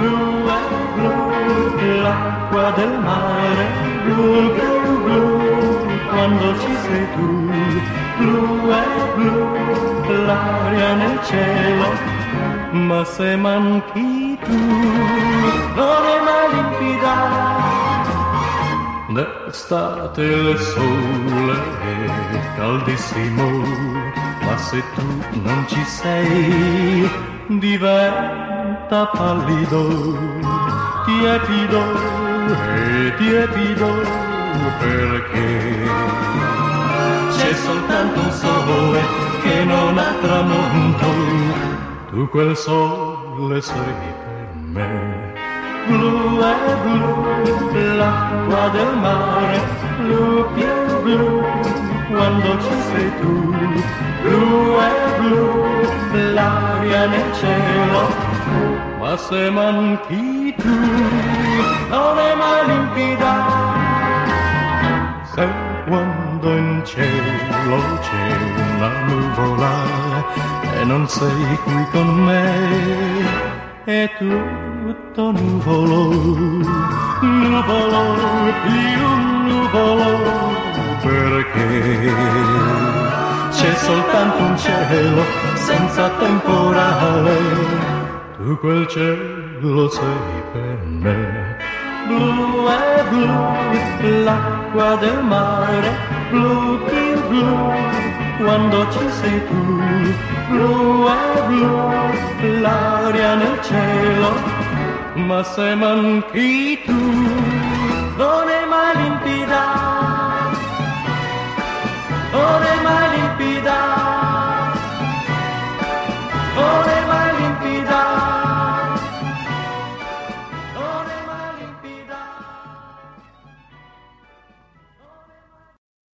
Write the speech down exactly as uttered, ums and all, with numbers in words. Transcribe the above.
blu è blu, l'acqua del mare, blu, blu, blu, quando ci sei tu, blu è blu, l'aria nel cielo, ma se manchi tu, non è mai limpida. D'estate il sole è caldissimo, ma se tu non ci sei, diventa pallido, tiepido e tiepido, perché c'è soltanto un sole che non ha tramonto, tu quel sole sei per me. Blu è blu, l'acqua del mare, blu più blu, quando ci sei tu. Blu è blu, l'aria nel cielo, ma se manchi tu, non è mai limpida. Se quando in cielo c'è una nuvola e non sei qui con me, è tutto nuvolo, nuvolo più nuvolo, perché c'è soltanto un cielo senza temporale, tu quel cielo sei per me. Blu è blu, l'acqua del mare, blu più blu, quando ci sei tu. Blu è blu, l'aria nel cielo, ma se manchi tu, non è mai limpida.